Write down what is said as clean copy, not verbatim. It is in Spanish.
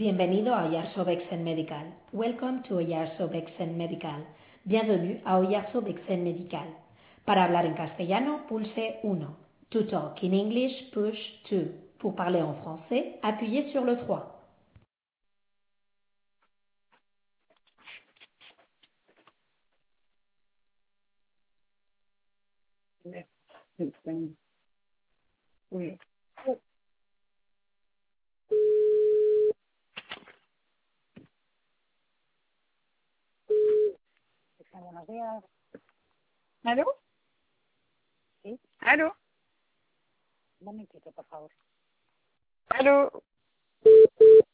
Bienvenido a Oyarzo-Vexen Medical. Welcome to Oyarzo-Vexen Medical. Bienvenue a Oyarzo-Vexen Medical. Para hablar en castellano, pulse 1. To talk in English, push 2. Pour parler en français, appuyez sur le 3. Sí. Buenos días. ¿Aló? Sí, ¿Aló? un momentito, por favor. ¿Aló?